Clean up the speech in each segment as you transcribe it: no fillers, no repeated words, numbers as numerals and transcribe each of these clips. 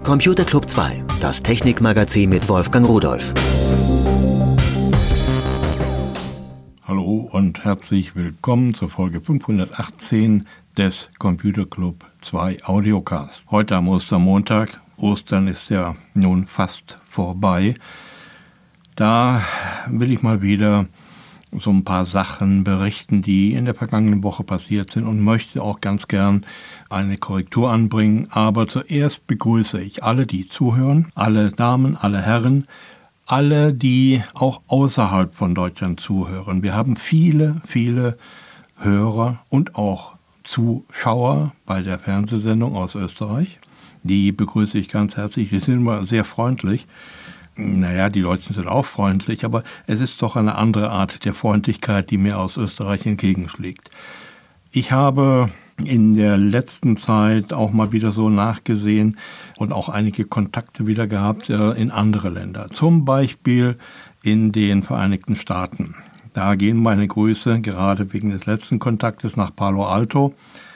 Computer Club 2, das Technikmagazin mit Wolfgang Rudolph. Hallo und herzlich willkommen zur Folge 518 des Computer Club 2 Audiocast. Heute am Ostermontag. Ostern ist ja nun fast vorbei. Da will ich mal wieder so ein paar Sachen berichten, die in der vergangenen Woche passiert sind und möchte auch ganz gern eine Korrektur anbringen. Aber zuerst begrüße ich alle, die zuhören, alle Damen, alle Herren, alle, die auch außerhalb von Deutschland zuhören. Wir haben viele, viele Hörer und auch Zuschauer bei der Fernsehsendung aus Österreich. Die begrüße ich ganz herzlich. Die sind immer sehr freundlich. Naja, die Deutschen sind auch freundlich, aber es ist doch eine andere Art der Freundlichkeit, die mir aus Österreich entgegenschlägt. Ich habe in der letzten Zeit auch mal wieder so nachgesehen und auch einige Kontakte wieder gehabt in andere Länder. Zum Beispiel in den Vereinigten Staaten. Da gehen meine Grüße gerade wegen des letzten Kontaktes nach Palo Alto.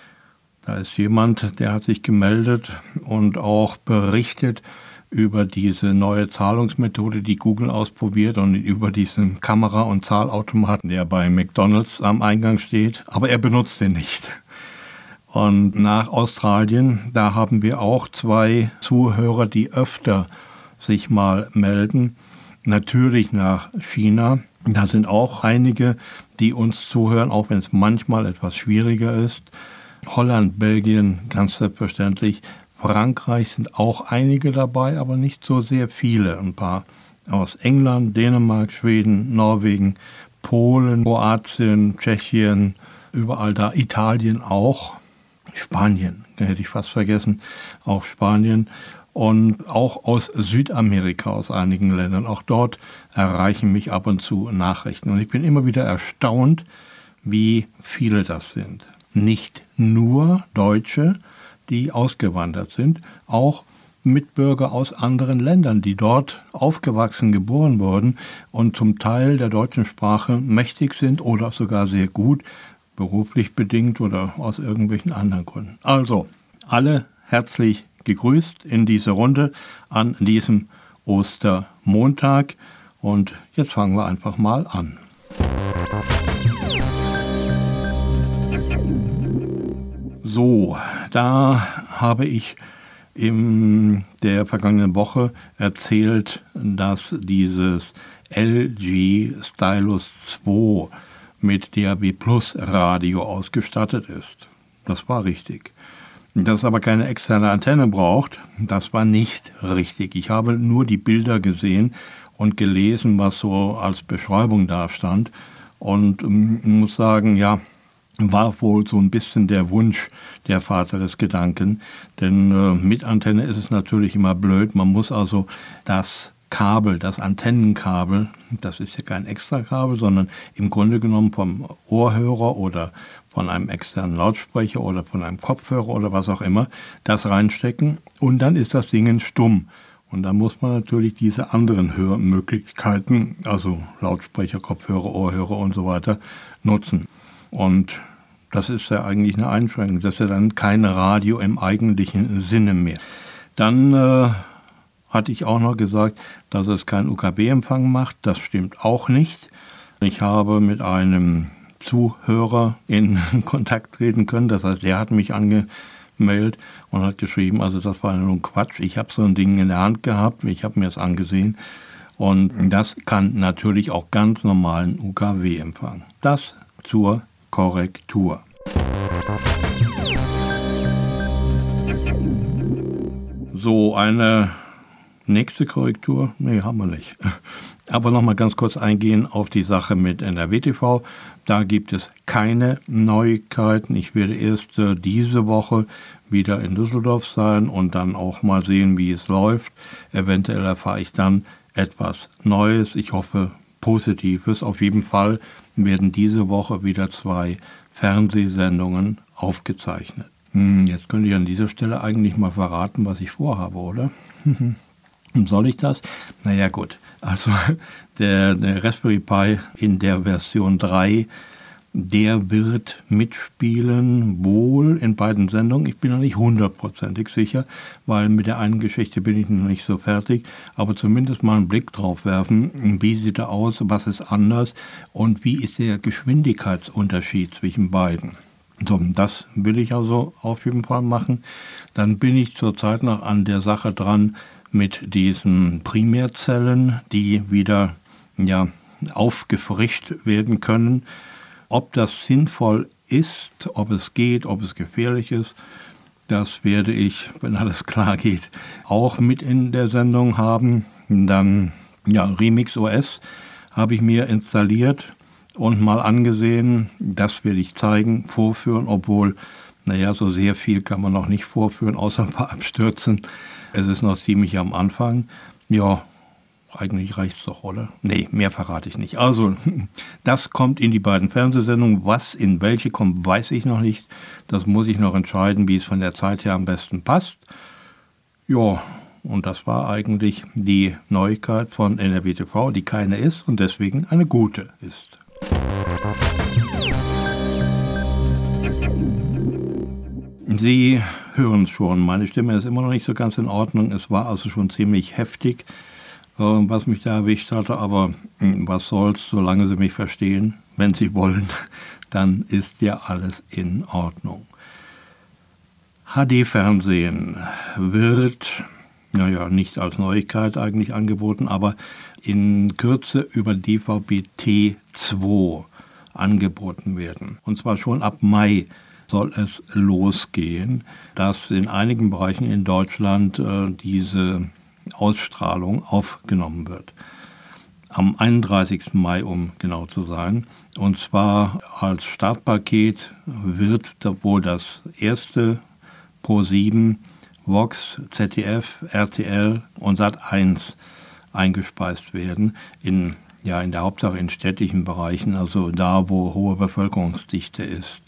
Da ist jemand, der hat sich gemeldet und auch berichtet über diese neue Zahlungsmethode, die Google ausprobiert und über diesen Kamera- und Zahlautomaten, der bei McDonald's am Eingang steht, aber er benutzt den nicht. Und nach Australien, da haben wir auch 2 Zuhörer, die öfter sich mal melden. Natürlich nach China. Da sind auch einige, die uns zuhören, auch wenn es manchmal etwas schwieriger ist. Holland, Belgien, ganz selbstverständlich. Frankreich sind auch einige dabei, aber nicht so sehr viele. Ein paar aus England, Dänemark, Schweden, Norwegen, Polen, Kroatien, Tschechien, überall da, Italien auch, Spanien, hätte ich fast vergessen, auch Spanien und auch aus Südamerika, aus einigen Ländern. Auch dort erreichen mich ab und zu Nachrichten. Und ich bin immer wieder erstaunt, wie viele das sind. Nicht nur Deutsche, die ausgewandert sind, auch Mitbürger aus anderen Ländern, die dort aufgewachsen, geboren wurden und zum Teil der deutschen Sprache mächtig sind oder sogar sehr gut, beruflich bedingt oder aus irgendwelchen anderen Gründen. Also, alle herzlich gegrüßt in diese Runde an diesem Ostermontag und jetzt fangen wir einfach mal an. So, da habe ich in der vergangenen Woche erzählt, dass dieses LG Stylus 2 mit DAB+ Radio ausgestattet ist. Das war richtig. Dass es aber keine externe Antenne braucht, das war nicht richtig. Ich habe nur die Bilder gesehen und gelesen, was so als Beschreibung da stand und muss sagen, ja, war wohl so ein bisschen der Wunsch der Vater des Gedanken, denn mit Antenne ist es natürlich immer blöd. Man muss also das Kabel, das Antennenkabel, das ist ja kein Extrakabel, sondern im Grunde genommen vom Ohrhörer oder von einem externen Lautsprecher oder von einem Kopfhörer oder was auch immer, das reinstecken und dann ist das Ding stumm. Und dann muss man natürlich diese anderen Hörmöglichkeiten, also Lautsprecher, Kopfhörer, Ohrhörer und so weiter, nutzen. Und das ist ja eigentlich eine Einschränkung. Das ist ja dann kein Radio im eigentlichen Sinne mehr. Dann hatte ich auch noch gesagt, dass es keinen UKW-Empfang macht. Das stimmt auch nicht. Ich habe mit einem Zuhörer in Kontakt treten können. Das heißt, der hat mich angemeldet und hat geschrieben, also das war nur Quatsch. Ich habe so ein Ding in der Hand gehabt. Ich habe mir das angesehen. Und das kann natürlich auch ganz normalen UKW-Empfang. Das zur Korrektur. So, eine nächste Korrektur? Nee, haben wir nicht. Aber nochmal ganz kurz eingehen auf die Sache mit NRW TV. Da gibt es keine Neuigkeiten. Ich werde erst diese Woche wieder in Düsseldorf sein und dann auch mal sehen, wie es läuft. Eventuell erfahre ich dann etwas Neues. Ich hoffe, Positives. Auf jeden Fall werden diese Woche wieder 2 Fernsehsendungen aufgezeichnet. Jetzt könnte ich an dieser Stelle eigentlich mal verraten, was ich vorhabe, oder? Soll ich das? Naja gut, also der Raspberry Pi in der Version 3 der wird mitspielen, wohl in beiden Sendungen. Ich bin noch nicht 100%ig sicher, weil mit der einen Geschichte bin ich noch nicht so fertig. Aber zumindest mal einen Blick drauf werfen, wie sieht er aus, was ist anders und wie ist der Geschwindigkeitsunterschied zwischen beiden. So, das will ich also auf jeden Fall machen. Dann bin ich zurzeit noch an der Sache dran mit diesen Primärzellen, die wieder aufgefrischt werden können. Ob das sinnvoll ist, ob es geht, ob es gefährlich ist, das werde ich, wenn alles klar geht, auch mit in der Sendung haben. Dann, Remix OS habe ich mir installiert und mal angesehen. Das werde ich zeigen, vorführen, obwohl, so sehr viel kann man noch nicht vorführen, außer ein paar Abstürzen. Es ist noch ziemlich am Anfang. Ja, eigentlich reicht's doch, oder? Nee, mehr verrate ich nicht. Also, das kommt in die beiden Fernsehsendungen. Was in welche kommt, weiß ich noch nicht. Das muss ich noch entscheiden, wie es von der Zeit her am besten passt. Ja, und das war eigentlich die Neuigkeit von NRW TV, die keine ist und deswegen eine gute ist. Sie hören schon, meine Stimme ist immer noch nicht so ganz in Ordnung. Es war also schon ziemlich heftig, was mich da erwischt hatte, aber was soll's, solange Sie mich verstehen, wenn Sie wollen, dann ist ja alles in Ordnung. HD-Fernsehen wird, nicht als Neuigkeit eigentlich angeboten, aber in Kürze über DVB-T2 angeboten werden. Und zwar schon ab Mai soll es losgehen, dass in einigen Bereichen in Deutschland diese Ausstrahlung aufgenommen wird. Am 31. Mai, um genau zu sein. Und zwar als Startpaket wird wohl das erste Pro7, Vox, ZDF, RTL und Sat1 eingespeist werden. In der Hauptsache in städtischen Bereichen, also da, wo hohe Bevölkerungsdichte ist.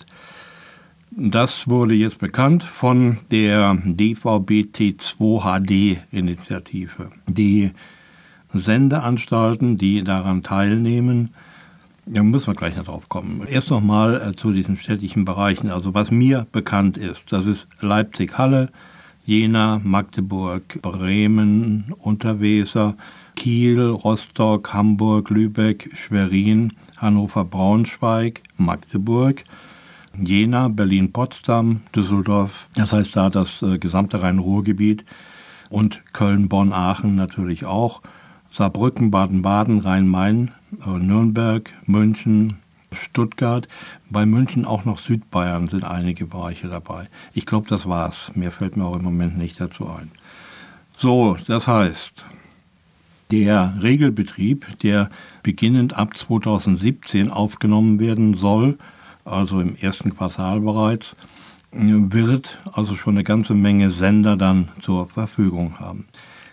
Das wurde jetzt bekannt von der DVB-T2 HD-Initiative. Die Sendeanstalten, die daran teilnehmen, da müssen wir gleich noch drauf kommen. Erst noch mal zu diesen städtischen Bereichen. Also was mir bekannt ist, das ist Leipzig-Halle, Jena, Magdeburg, Bremen, Unterweser, Kiel, Rostock, Hamburg, Lübeck, Schwerin, Hannover, Braunschweig, Magdeburg, Jena, Berlin, Potsdam, Düsseldorf, das heißt da das gesamte Rhein-Ruhr-Gebiet und Köln, Bonn, Aachen natürlich auch, Saarbrücken, Baden-Baden, Rhein-Main, Nürnberg, München, Stuttgart, bei München auch noch Südbayern sind einige Bereiche dabei. Ich glaube, das war's. Mehr fällt mir auch im Moment nicht dazu ein. So, das heißt, der Regelbetrieb, der beginnend ab 2017 aufgenommen werden soll, also im ersten Quartal bereits, wird also schon eine ganze Menge Sender dann zur Verfügung haben.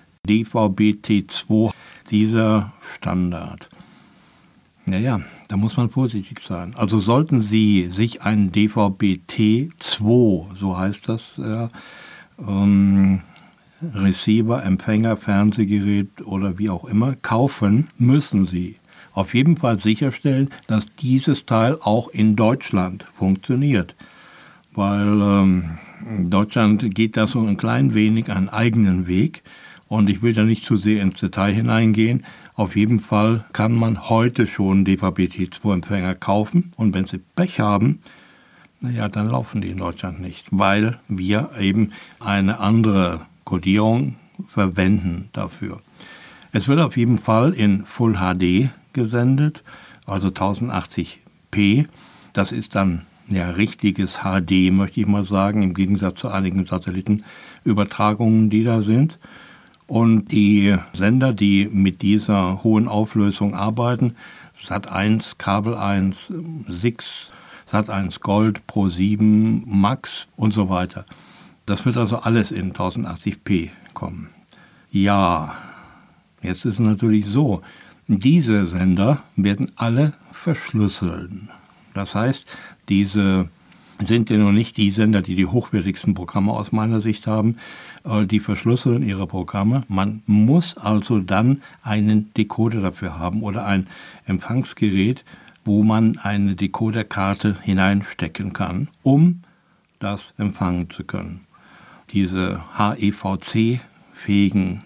DVB-T2, dieser Standard. Da muss man vorsichtig sein. Also sollten Sie sich einen DVB-T2, so heißt das, Receiver, Empfänger, Fernsehgerät oder wie auch immer, kaufen, müssen Sie auf jeden Fall sicherstellen, dass dieses Teil auch in Deutschland funktioniert. Weil Deutschland geht da so ein klein wenig einen eigenen Weg und ich will da nicht zu sehr ins Detail hineingehen. Auf jeden Fall kann man heute schon DVB-T2-Empfänger kaufen und wenn Sie Pech haben, dann laufen die in Deutschland nicht, weil wir eben eine andere Kodierung verwenden dafür. Es wird auf jeden Fall in Full HD gesendet, also 1080p. Das ist dann richtiges HD, möchte ich mal sagen, im Gegensatz zu einigen Satellitenübertragungen, die da sind. Und die Sender, die mit dieser hohen Auflösung arbeiten, Sat1, Kabel 1, SIX, Sat1 Gold, Pro7, Max und so weiter. Das wird also alles in 1080p kommen. Ja, jetzt ist es natürlich so, diese Sender werden alle verschlüsseln. Das heißt, diese sind ja noch nicht die Sender, die die hochwertigsten Programme aus meiner Sicht haben. Die verschlüsseln ihre Programme. Man muss also dann einen Decoder dafür haben oder ein Empfangsgerät, wo man eine Decoderkarte hineinstecken kann, um das empfangen zu können. Diese HEVC-fähigen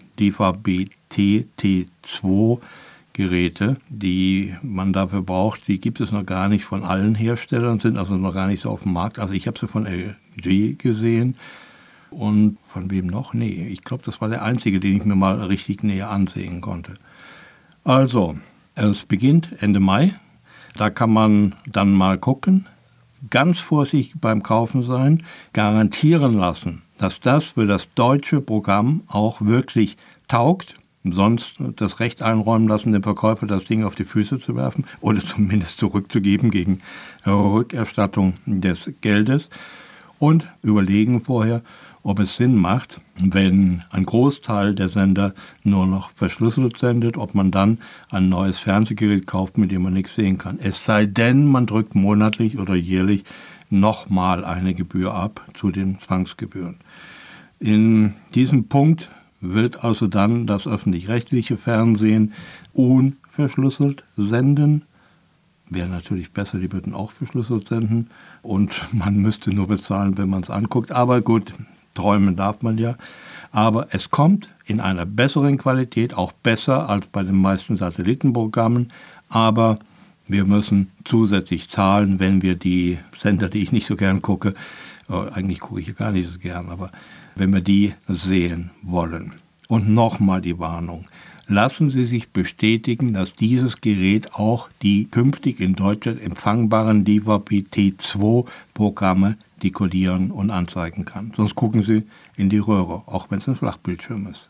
DVB-T2-Geräte, die man dafür braucht, die gibt es noch gar nicht von allen Herstellern, sind also noch gar nicht so auf dem Markt. Also ich habe sie von LG gesehen und von wem noch? Nee, ich glaube, das war der einzige, den ich mir mal richtig näher ansehen konnte. Also, es beginnt Ende Mai, da kann man dann mal gucken, ganz vorsichtig beim Kaufen sein, garantieren lassen, dass das für das deutsche Programm auch wirklich taugt, sonst das Recht einräumen lassen, dem Verkäufer das Ding auf die Füße zu werfen oder zumindest zurückzugeben gegen Rückerstattung des Geldes und überlegen vorher, ob es Sinn macht, wenn ein Großteil der Sender nur noch verschlüsselt sendet, ob man dann ein neues Fernsehgerät kauft, mit dem man nichts sehen kann. Es sei denn, man drückt monatlich oder jährlich nochmal eine Gebühr ab zu den Zwangsgebühren. In diesem Punkt wird also dann das öffentlich-rechtliche Fernsehen unverschlüsselt senden. Wäre natürlich besser, die würden auch verschlüsselt senden und man müsste nur bezahlen, wenn man es anguckt. Aber gut, träumen darf man ja. Aber es kommt in einer besseren Qualität, auch besser als bei den meisten Satellitenprogrammen. Aber wir müssen zusätzlich zahlen, wenn wir die Sender, die ich nicht so gern gucke, eigentlich gucke ich gar nicht so gern, aber wenn wir die sehen wollen. Und nochmal die Warnung. Lassen Sie sich bestätigen, dass dieses Gerät auch die künftig in Deutschland empfangbaren DVB-T2-Programme dekodieren und anzeigen kann. Sonst gucken Sie in die Röhre, auch wenn es ein Flachbildschirm ist.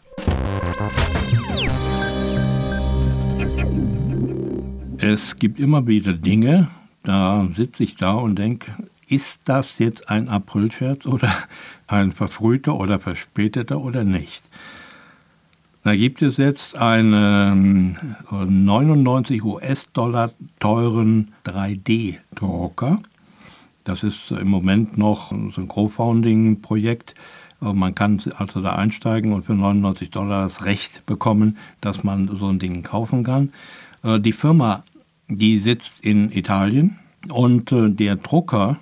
Es gibt immer wieder Dinge, da sitze ich da und denke, ist das jetzt ein Aprilscherz oder ein verfrühter oder verspäteter oder nicht? Da gibt es jetzt einen 99 US-Dollar teuren 3D-Drucker. Das ist im Moment noch so ein Crowdfunding-Projekt. Man kann also da einsteigen und für 99 Dollar das Recht bekommen, dass man so ein Ding kaufen kann. Die Firma, die sitzt in Italien und der Drucker,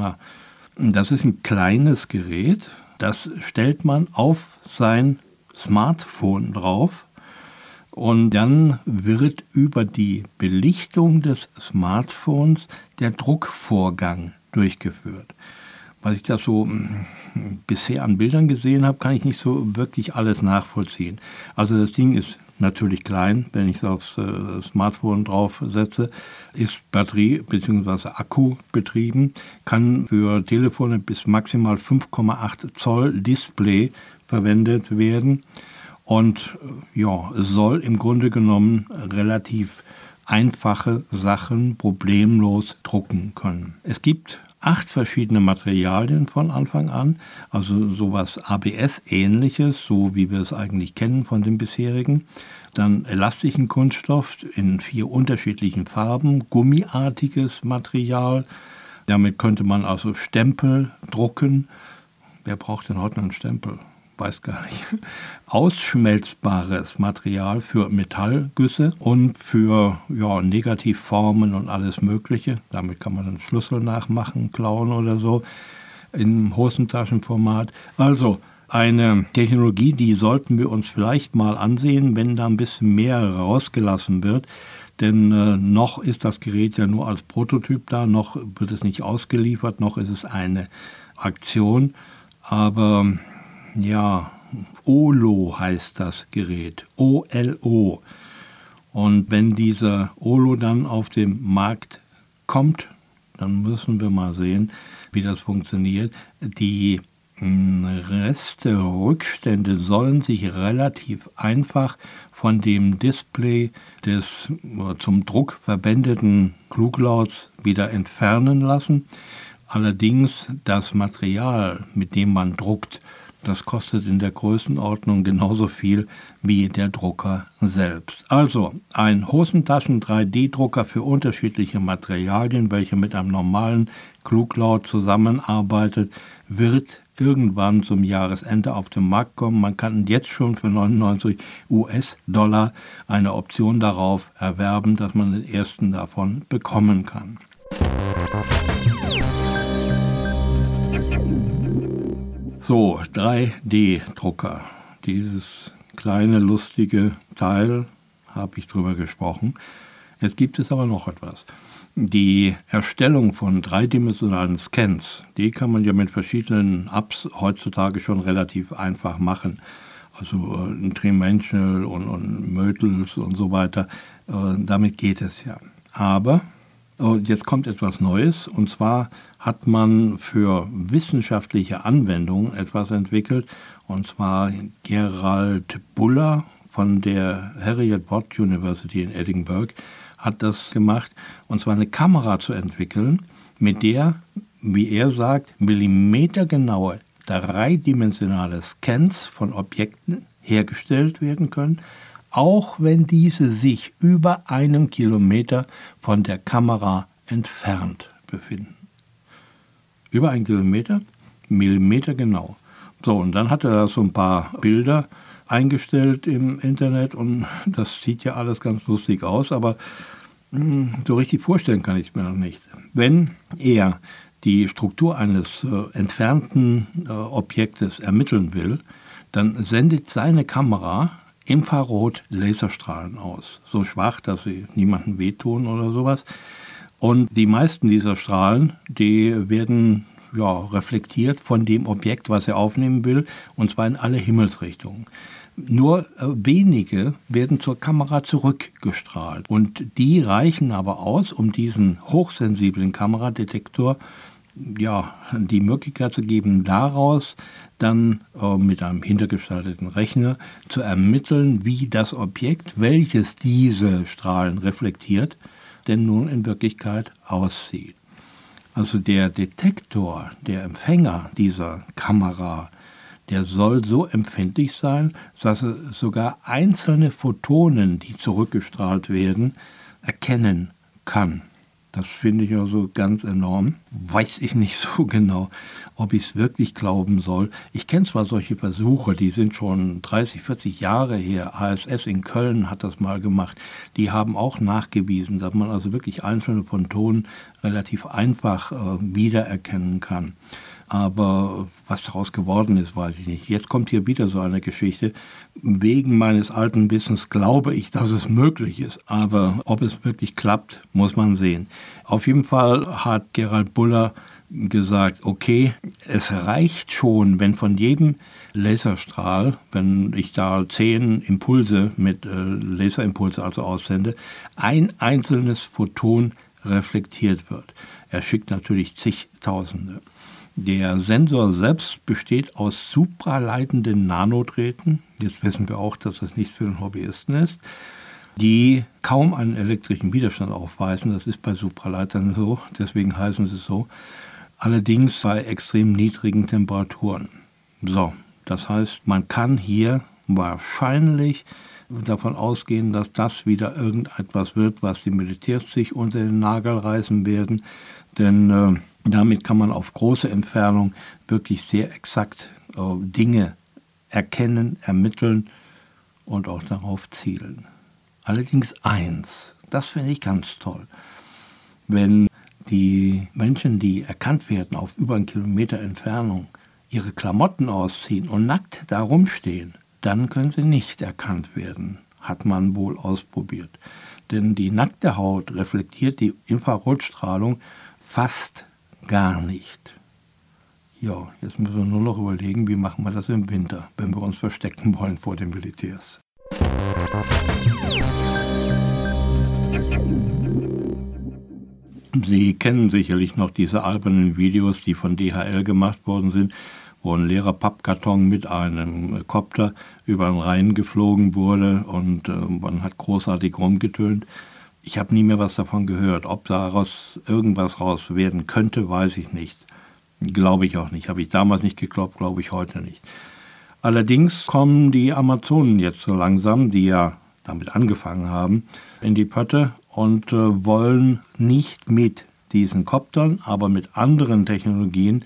das ist ein kleines Gerät, das stellt man auf sein Smartphone drauf und dann wird über die Belichtung des Smartphones der Druckvorgang durchgeführt. Was ich da so bisher an Bildern gesehen habe, kann ich nicht so wirklich alles nachvollziehen. Also das Ding ist natürlich klein, wenn ich es aufs Smartphone draufsetze, ist Batterie- bzw. Akku betrieben, kann für Telefone bis maximal 5,8 Zoll Display verwendet werden und ja, soll im Grunde genommen relativ einfache Sachen problemlos drucken können. Es gibt 8 verschiedene Materialien von Anfang an, also sowas ABS-ähnliches, so wie wir es eigentlich kennen von den bisherigen. Dann elastischen Kunststoff in 4 unterschiedlichen Farben, gummiartiges Material. Damit könnte man also Stempel drucken. Wer braucht denn heute noch einen Stempel? Weiß gar nicht. Ausschmelzbares Material für Metallgüsse und für Negativformen und alles Mögliche. Damit kann man einen Schlüssel nachmachen, klauen oder so, im Hosentaschenformat. Also eine Technologie, die sollten wir uns vielleicht mal ansehen, wenn da ein bisschen mehr rausgelassen wird. Denn noch ist das Gerät ja nur als Prototyp da, noch wird es nicht ausgeliefert, noch ist es eine Aktion. Aber ja, OLO heißt das Gerät, OLO. Und wenn dieser OLO dann auf den Markt kommt, dann müssen wir mal sehen, wie das funktioniert. Die Reste, Rückstände sollen sich relativ einfach von dem Display des zum Druck verwendeten Kluglauts wieder entfernen lassen. Allerdings das Material, mit dem man druckt, das kostet in der Größenordnung genauso viel wie der Drucker selbst. Also ein Hosentaschen-3D-Drucker für unterschiedliche Materialien, welcher mit einem normalen Kluglaut zusammenarbeitet, wird irgendwann zum Jahresende auf den Markt kommen. Man kann jetzt schon für 99 US-Dollar eine Option darauf erwerben, dass man den ersten davon bekommen kann. So, 3D-Drucker. Dieses kleine, lustige Teil, habe ich drüber gesprochen. Jetzt gibt es aber noch etwas. Die Erstellung von dreidimensionalen Scans, die kann man ja mit verschiedenen Apps heutzutage schon relativ einfach machen. Also Trimensional und Mödels und so weiter. Damit geht es ja. Aber jetzt kommt etwas Neues, und zwar hat man für wissenschaftliche Anwendungen etwas entwickelt, und zwar Gerald Buller von der Heriot-Watt University in Edinburgh hat das gemacht, und zwar eine Kamera zu entwickeln, mit der, wie er sagt, millimetergenaue dreidimensionale Scans von Objekten hergestellt werden können, auch wenn diese sich über 1 Kilometer von der Kamera entfernt befinden. Über 1 Kilometer, millimetergenau. So, und dann hat er so ein paar Bilder eingestellt im Internet, und das sieht ja alles ganz lustig aus, aber so richtig vorstellen kann ich es mir noch nicht. Wenn er die Struktur eines entfernten Objektes ermitteln will, dann sendet seine Kamera Infrarot-Laserstrahlen aus. So schwach, dass sie niemandem wehtun oder sowas. Und die meisten dieser Strahlen, die werden reflektiert von dem Objekt, was er aufnehmen will, und zwar in alle Himmelsrichtungen. Nur wenige werden zur Kamera zurückgestrahlt. Und die reichen aber aus, um diesen hochsensiblen Kameradetektor die Möglichkeit zu geben, daraus dann mit einem hintergeschalteten Rechner zu ermitteln, wie das Objekt, welches diese Strahlen reflektiert, denn nun in Wirklichkeit aussieht. Also der Detektor, der Empfänger dieser Kamera, der soll so empfindlich sein, dass er sogar einzelne Photonen, die zurückgestrahlt werden, erkennen kann. Das finde ich also ganz enorm. Weiß ich nicht so genau, ob ich es wirklich glauben soll. Ich kenne zwar solche Versuche, die sind schon 30, 40 Jahre her. ASS in Köln hat das mal gemacht. Die haben auch nachgewiesen, dass man also wirklich einzelne Photonen relativ einfach wiedererkennen kann. Aber was daraus geworden ist, weiß ich nicht. Jetzt kommt hier wieder so eine Geschichte. Wegen meines alten Wissens glaube ich, dass es möglich ist. Aber ob es wirklich klappt, muss man sehen. Auf jeden Fall hat Gerald Buller gesagt, okay, es reicht schon, wenn von jedem Laserstrahl, wenn ich da 10 Impulse mit Laserimpulse also aussende, ein einzelnes Photon reflektiert wird. Er schickt natürlich zigtausende. Der Sensor selbst besteht aus supraleitenden Nanodrähten. Jetzt wissen wir auch, dass das nichts für den Hobbyisten ist, die kaum einen elektrischen Widerstand aufweisen. Das ist bei Supraleitern so, deswegen heißen sie so. Allerdings bei extrem niedrigen Temperaturen. So, das heißt, man kann hier wahrscheinlich davon ausgehen, dass das wieder irgendetwas wird, was die Militärs sich unter den Nagel reißen werden. Denn damit kann man auf große Entfernung wirklich sehr exakt Dinge erkennen, ermitteln und auch darauf zielen. Allerdings eins, das finde ich ganz toll. Wenn die Menschen, die erkannt werden auf über 1 Kilometer Entfernung, ihre Klamotten ausziehen und nackt da rumstehen, dann können sie nicht erkannt werden, hat man wohl ausprobiert. Denn die nackte Haut reflektiert die Infrarotstrahlung fast gar nicht. Ja, jetzt müssen wir nur noch überlegen, wie machen wir das im Winter, wenn wir uns verstecken wollen vor den Militärs. Sie kennen sicherlich noch diese albernen Videos, die von DHL gemacht worden sind, wo ein leerer Pappkarton mit einem Kopter über den Rhein geflogen wurde und man hat großartig rumgetönt. Ich habe nie mehr was davon gehört. Ob daraus irgendwas raus werden könnte, weiß ich nicht. Glaube ich auch nicht. Habe ich damals nicht geglaubt, glaube ich heute nicht. Allerdings kommen die Amazonen jetzt so langsam, die ja damit angefangen haben, in die Pötte und wollen nicht mit diesen Koptern, aber mit anderen Technologien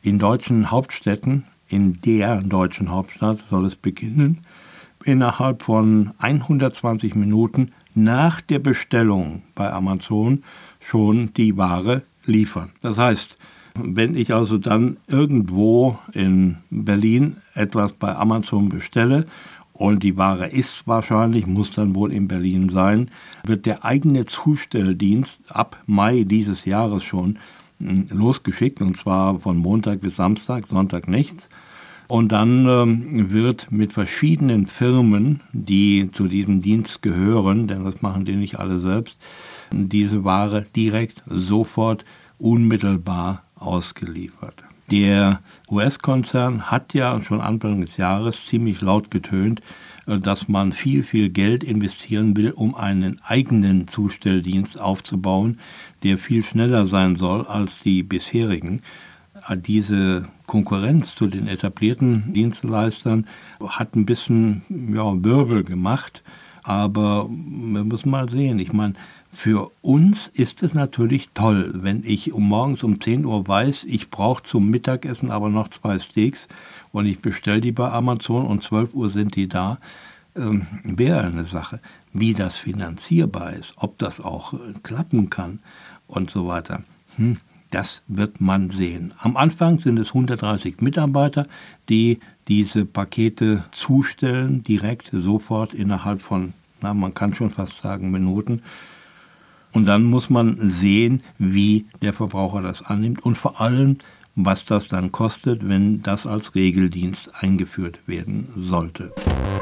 in deutschen Hauptstädten, in der deutschen Hauptstadt soll es beginnen, innerhalb von 120 Minuten nach der Bestellung bei Amazon schon die Ware liefern. Das heißt, wenn ich also dann irgendwo in Berlin etwas bei Amazon bestelle und die Ware ist wahrscheinlich, muss dann wohl in Berlin sein, wird der eigene Zustelldienst ab Mai dieses Jahres schon losgeschickt, und zwar von Montag bis Samstag, Sonntag nichts. Und dann wird mit verschiedenen Firmen, die zu diesem Dienst gehören, denn das machen die nicht alle selbst, diese Ware direkt, sofort, unmittelbar ausgeliefert. Der US-Konzern hat ja schon Anfang des Jahres ziemlich laut getönt, dass man viel, viel Geld investieren will, um einen eigenen Zustelldienst aufzubauen, der viel schneller sein soll als die bisherigen. Diese Konkurrenz zu den etablierten Dienstleistern hat ein bisschen Wirbel gemacht, aber wir müssen mal sehen. Ich meine, für uns ist es natürlich toll, wenn ich morgens um 10 Uhr weiß, ich brauche zum Mittagessen aber noch 2 Steaks und ich bestelle die bei Amazon und 12 Uhr sind die da. Wäre eine Sache. Wie das finanzierbar ist, ob das auch klappen kann und so weiter. Das wird man sehen. Am Anfang sind es 130 Mitarbeiter, die diese Pakete zustellen, direkt, sofort, innerhalb von, man kann schon fast sagen, Minuten. Und dann muss man sehen, wie der Verbraucher das annimmt und vor allem, was das dann kostet, wenn das als Regeldienst eingeführt werden sollte.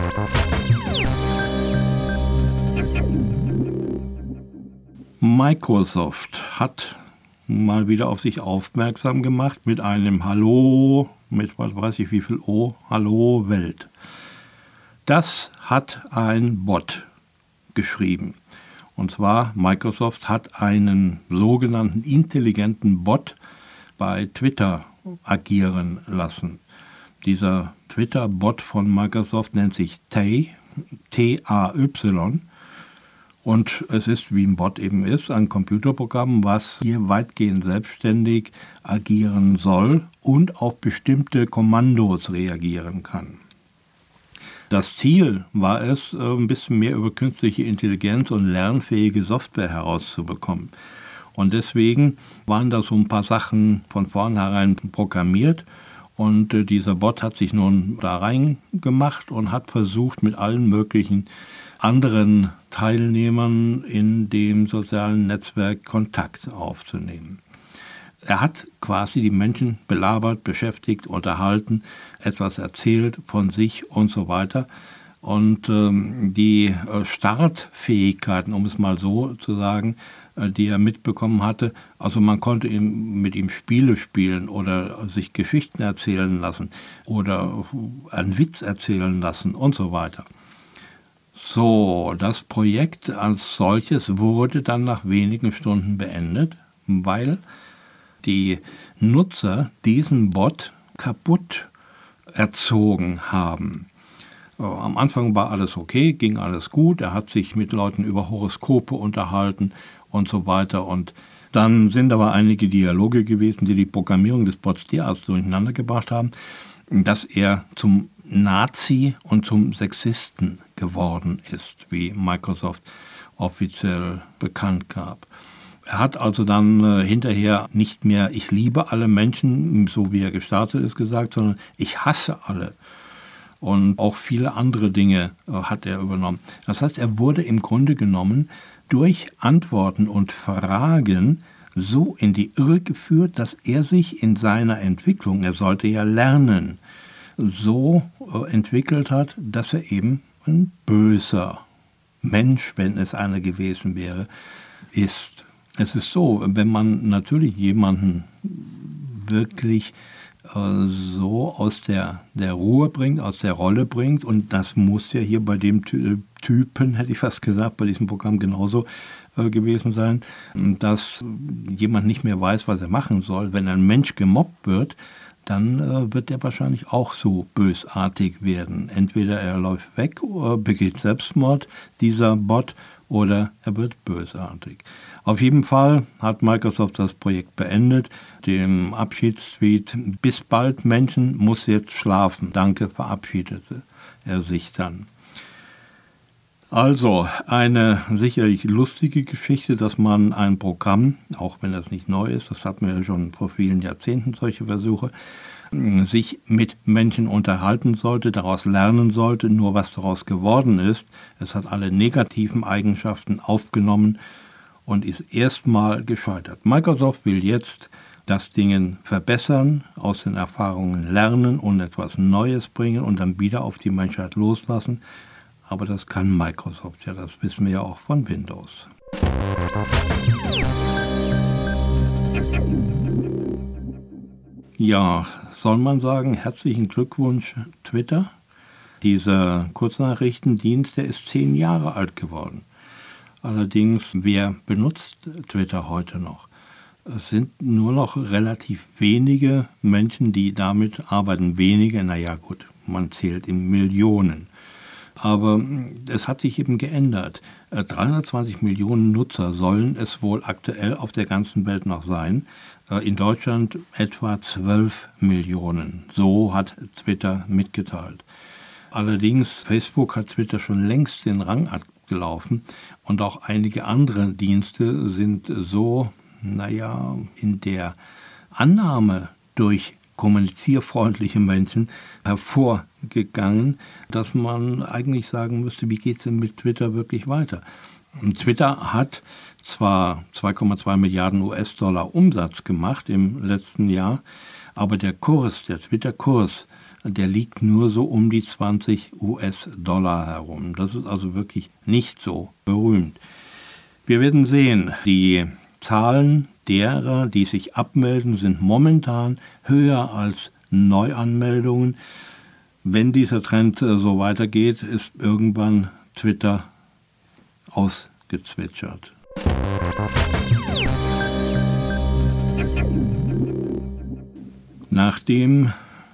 Microsoft hat mal wieder auf sich aufmerksam gemacht mit einem Hallo, mit was weiß ich wie viel O, Hallo Welt. Das hat ein Bot geschrieben. Und zwar, Microsoft hat einen sogenannten intelligenten Bot bei Twitter agieren lassen. Dieser Twitter-Bot von Microsoft nennt sich Tay, T-A-Y. Und es ist, wie ein Bot eben ist, ein Computerprogramm, was hier weitgehend selbstständig agieren soll und auf bestimmte Kommandos reagieren kann. Das Ziel war es, ein bisschen mehr über künstliche Intelligenz und lernfähige Software herauszubekommen. Und deswegen waren da so ein paar Sachen von vornherein programmiert. Und dieser Bot hat sich nun da reingemacht und hat versucht, mit allen möglichen anderen Teilnehmern in dem sozialen Netzwerk Kontakt aufzunehmen. Er hat quasi die Menschen belabert, beschäftigt, unterhalten, etwas erzählt von sich und so weiter. Und die Startfähigkeiten, um es mal so zu sagen, die er mitbekommen hatte, also man konnte mit ihm Spiele spielen oder sich Geschichten erzählen lassen oder einen Witz erzählen lassen und so weiter. So, das Projekt als solches wurde dann nach wenigen Stunden beendet, weil die Nutzer diesen Bot kaputt erzogen haben. Am Anfang war alles okay, ging alles gut, er hat sich mit Leuten über Horoskope unterhalten und so weiter. Und dann sind aber einige Dialoge gewesen, die Programmierung des Bots derart durcheinander gebracht haben, dass er zum Nazi und zum Sexisten geworden ist, wie Microsoft offiziell bekannt gab. Er hat also dann hinterher nicht mehr "Ich liebe alle Menschen", so wie er gestartet ist, gesagt, sondern "Ich hasse alle". Und auch viele andere Dinge hat er übernommen. Das heißt, er wurde im Grunde genommen durch Antworten und Fragen so in die Irre geführt, dass er sich in seiner Entwicklung, er sollte ja lernen, so entwickelt hat, dass er eben ein böser Mensch, wenn es einer gewesen wäre, ist. Es ist so, wenn man natürlich jemanden wirklich so aus der Ruhe bringt, aus der Rolle bringt, und das muss ja hier bei dem Typen, hätte ich fast gesagt, bei diesem Programm genauso gewesen sein, dass jemand nicht mehr weiß, was er machen soll. Wenn ein Mensch gemobbt wird, dann wird er wahrscheinlich auch so bösartig werden. Entweder er läuft weg oder begeht Selbstmord, dieser Bot, oder er wird bösartig. Auf jeden Fall hat Microsoft das Projekt beendet. Dem Abschiedstweet „Bis bald, Menschen, muss jetzt schlafen. Danke", verabschiedete er sich dann. Also eine sicherlich lustige Geschichte, dass man ein Programm, auch wenn das nicht neu ist, das hatten wir ja schon vor vielen Jahrzehnten solche Versuche, sich mit Menschen unterhalten sollte, daraus lernen sollte, nur was daraus geworden ist. Es hat alle negativen Eigenschaften aufgenommen und ist erstmal gescheitert. Microsoft will jetzt das Ding verbessern, aus den Erfahrungen lernen und etwas Neues bringen und dann wieder auf die Menschheit loslassen. Aber das kann Microsoft ja, das wissen wir ja auch von Windows. Ja, soll man sagen, herzlichen Glückwunsch Twitter. Dieser Kurznachrichtendienst, der ist 10 Jahre alt geworden. Allerdings, wer benutzt Twitter heute noch? Es sind nur noch relativ wenige Menschen, die damit arbeiten. Wenige, naja gut, man zählt in Millionen. Aber es hat sich eben geändert. 320 Millionen Nutzer sollen es wohl aktuell auf der ganzen Welt noch sein. In Deutschland etwa 12 Millionen. So hat Twitter mitgeteilt. Allerdings, Facebook hat Twitter schon längst den Rang abgelaufen und auch einige andere Dienste sind so, in der Annahme durch kommunizierfreundliche Menschen hervorgegangen, dass man eigentlich sagen müsste, wie geht es denn mit Twitter wirklich weiter? Und Twitter hat zwar 2,2 Milliarden US-Dollar Umsatz gemacht im letzten Jahr, aber der Twitter-Kurs, der liegt nur so um die 20 US-Dollar herum. Das ist also wirklich nicht so berühmt. Wir werden sehen, die Zahlen derer, die sich abmelden, sind momentan höher als Neuanmeldungen. Wenn dieser Trend so weitergeht, ist irgendwann Twitter ausgezwitschert. Nachdem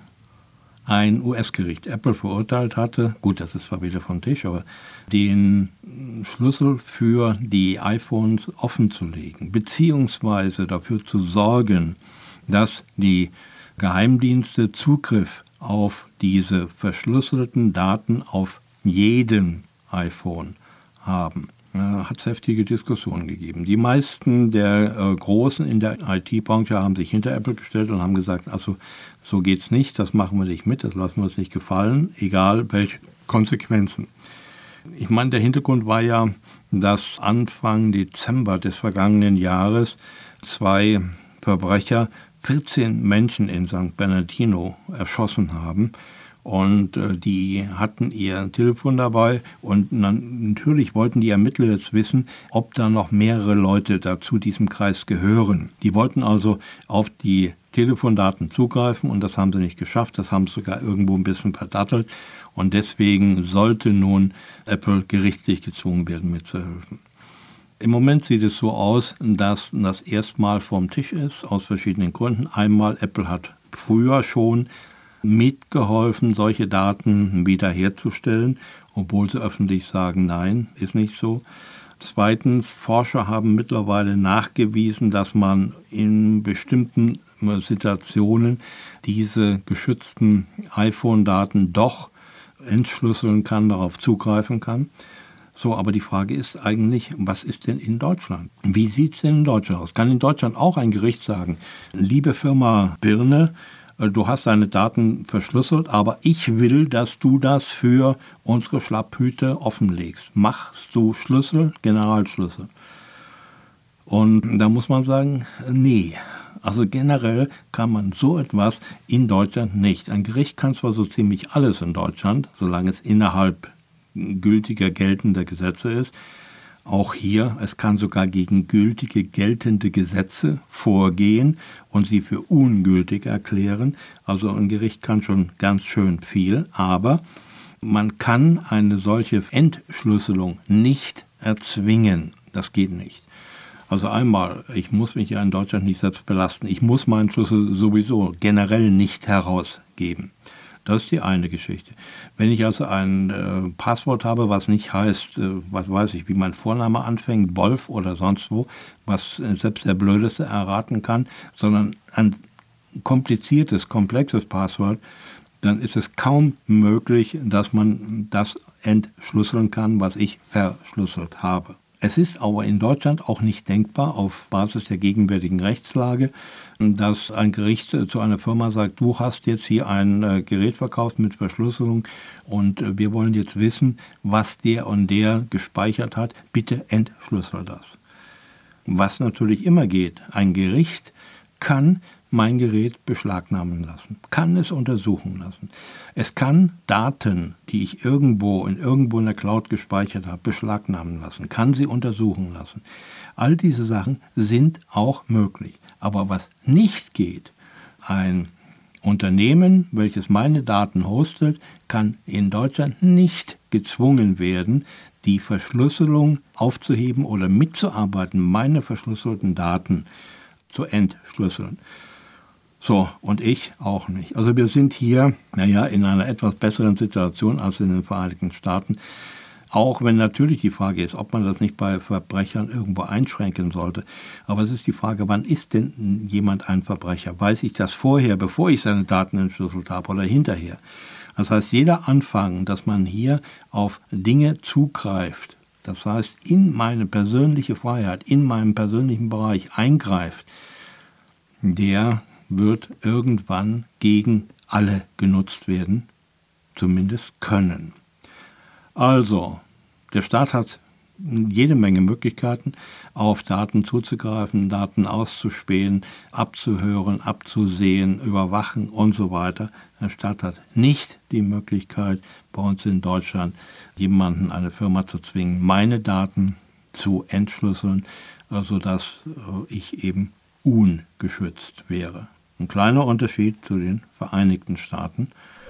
ein US-Gericht Apple verurteilt hatte, gut, das ist zwar wieder vom Tisch, aber den Schlüssel für die iPhones offenzulegen, beziehungsweise dafür zu sorgen, dass die Geheimdienste Zugriff auf diese verschlüsselten Daten auf jedem iPhone haben, hat es heftige Diskussionen gegeben. Die meisten der Großen in der IT-Branche haben sich hinter Apple gestellt und haben gesagt, also so geht's nicht, das machen wir nicht mit, das lassen wir uns nicht gefallen, egal welche Konsequenzen. Ich meine, der Hintergrund war ja, dass Anfang Dezember des vergangenen Jahres 2 Verbrecher 14 Menschen in St. Bernardino erschossen haben. Und die hatten ihr Telefon dabei und natürlich wollten die Ermittler jetzt wissen, ob da noch mehrere Leute dazu diesem Kreis gehören. Die wollten also auf die Telefondaten zugreifen und das haben sie nicht geschafft. Das haben sie sogar irgendwo ein bisschen verdattelt und deswegen sollte nun Apple gerichtlich gezwungen werden, mitzuhelfen. Im Moment sieht es so aus, dass das erstmal vom Tisch ist, aus verschiedenen Gründen. Einmal, Apple hat früher schon mitgeholfen, solche Daten wiederherzustellen, obwohl sie öffentlich sagen, nein, ist nicht so. Zweitens, Forscher haben mittlerweile nachgewiesen, dass man in bestimmten Situationen diese geschützten iPhone-Daten doch entschlüsseln kann, darauf zugreifen kann. So, aber die Frage ist eigentlich, was ist denn in Deutschland? Wie sieht es denn in Deutschland aus? Kann in Deutschland auch ein Gericht sagen, liebe Firma Birne, du hast deine Daten verschlüsselt, aber ich will, dass du das für unsere Schlapphüte offenlegst. Machst du Schlüssel, Generalschlüssel? Und da muss man sagen, nee. Also generell kann man so etwas in Deutschland nicht. Ein Gericht kann zwar so ziemlich alles in Deutschland, solange es innerhalb gültiger, geltender Gesetze ist. Auch hier, es kann sogar gegen gültige, geltende Gesetze vorgehen und sie für ungültig erklären. Also ein Gericht kann schon ganz schön viel, aber man kann eine solche Entschlüsselung nicht erzwingen. Das geht nicht. Also einmal, ich muss mich ja in Deutschland nicht selbst belasten. Ich muss meinen Schlüssel sowieso generell nicht herausgeben. Das ist die eine Geschichte. Wenn ich also ein Passwort habe, was nicht heißt, was weiß ich, wie mein Vorname anfängt, Wolf oder sonst wo, was selbst der Blödeste erraten kann, sondern ein kompliziertes, komplexes Passwort, dann ist es kaum möglich, dass man das entschlüsseln kann, was ich verschlüsselt habe. Es ist aber in Deutschland auch nicht denkbar, auf Basis der gegenwärtigen Rechtslage, dass ein Gericht zu einer Firma sagt, du hast jetzt hier ein Gerät verkauft mit Verschlüsselung und wir wollen jetzt wissen, was der und der gespeichert hat, bitte entschlüssel das. Was natürlich immer geht, ein Gericht kann mein Gerät beschlagnahmen lassen, kann es untersuchen lassen. Es kann Daten, die ich irgendwo in der Cloud gespeichert habe, beschlagnahmen lassen, kann sie untersuchen lassen. All diese Sachen sind auch möglich. Aber was nicht geht, ein Unternehmen, welches meine Daten hostet, kann in Deutschland nicht gezwungen werden, die Verschlüsselung aufzuheben oder mitzuarbeiten, meine verschlüsselten Daten zu entschlüsseln. So, und ich auch nicht. Also wir sind hier, in einer etwas besseren Situation als in den Vereinigten Staaten. Auch wenn natürlich die Frage ist, ob man das nicht bei Verbrechern irgendwo einschränken sollte. Aber es ist die Frage, wann ist denn jemand ein Verbrecher? Weiß ich das vorher, bevor ich seine Daten entschlüsselt habe oder hinterher? Das heißt, jeder Anfang, dass man hier auf Dinge zugreift, das heißt, in meine persönliche Freiheit, in meinem persönlichen Bereich eingreift, der wird irgendwann gegen alle genutzt werden, zumindest können. Also, der Staat hat jede Menge Möglichkeiten, auf Daten zuzugreifen, Daten auszuspähen, abzuhören, abzusehen, überwachen und so weiter. Der Staat hat nicht die Möglichkeit, bei uns in Deutschland jemanden, eine Firma zu zwingen, meine Daten zu entschlüsseln, sodass ich eben ungeschützt wäre. Ein kleiner Unterschied zu den Vereinigten Staaten.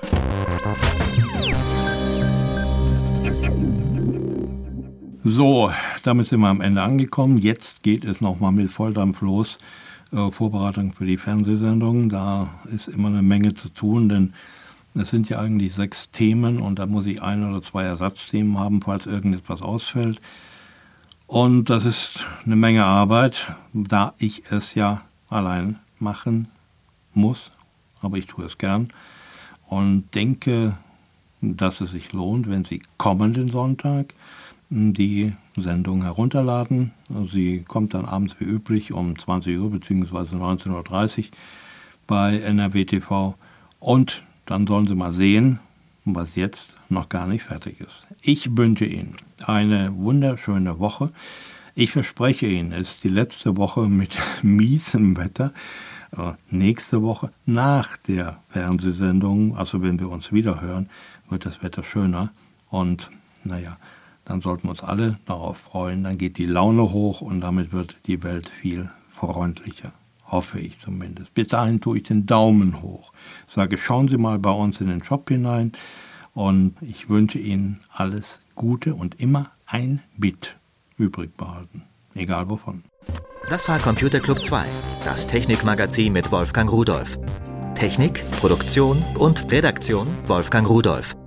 So, damit sind wir am Ende angekommen. Jetzt geht es nochmal mit Volldampf los. Vorbereitung für die Fernsehsendung. Da ist immer eine Menge zu tun, denn es sind ja eigentlich 6 Themen und da muss ich 1 oder 2 Ersatzthemen haben, falls irgendetwas ausfällt. Und das ist eine Menge Arbeit, da ich es ja allein machen muss, aber ich tue es gern und denke, dass es sich lohnt, wenn Sie kommenden Sonntag die Sendung herunterladen. Sie kommt dann abends wie üblich um 20 Uhr bzw. 19.30 Uhr bei NRW TV und dann sollen Sie mal sehen, was jetzt noch gar nicht fertig ist. Ich wünsche Ihnen eine wunderschöne Woche. Ich verspreche Ihnen, es ist die letzte Woche mit miesem Wetter. Nächste Woche nach der Fernsehsendung, also wenn wir uns wieder hören, wird das Wetter schöner und dann sollten wir uns alle darauf freuen, dann geht die Laune hoch und damit wird die Welt viel freundlicher, hoffe ich zumindest. Bis dahin tue ich den Daumen hoch, sage, schauen Sie mal bei uns in den Shop hinein und ich wünsche Ihnen alles Gute und immer ein Bit übrig behalten, egal wovon. Das war Computer Club 2, das Technikmagazin mit Wolfgang Rudolph. Technik, Produktion und Redaktion Wolfgang Rudolph.